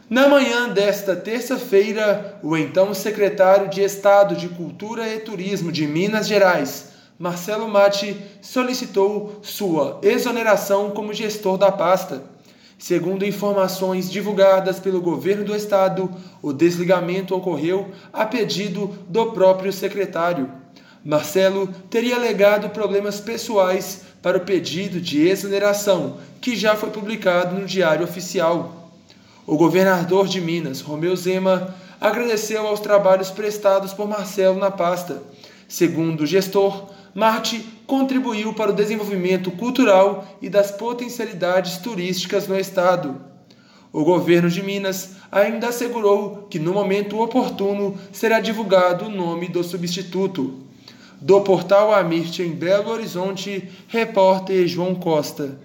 Na manhã desta terça-feira, o então secretário de Estado de Cultura e Turismo de Minas Gerais, Marcelo Matti, solicitou sua exoneração como gestor da pasta. Segundo informações divulgadas pelo governo do estado, o desligamento ocorreu a pedido do próprio secretário. Marcelo teria alegado problemas pessoais para o pedido de exoneração, que já foi publicado no Diário Oficial. O governador de Minas, Romeu Zema, agradeceu aos trabalhos prestados por Marcelo na pasta. Segundo o gestor, Matti contribuiu para o desenvolvimento cultural e das potencialidades turísticas no estado. O governo de Minas ainda assegurou que no momento oportuno será divulgado o nome do substituto. Do portal Amirte em Belo Horizonte, repórter João Costa.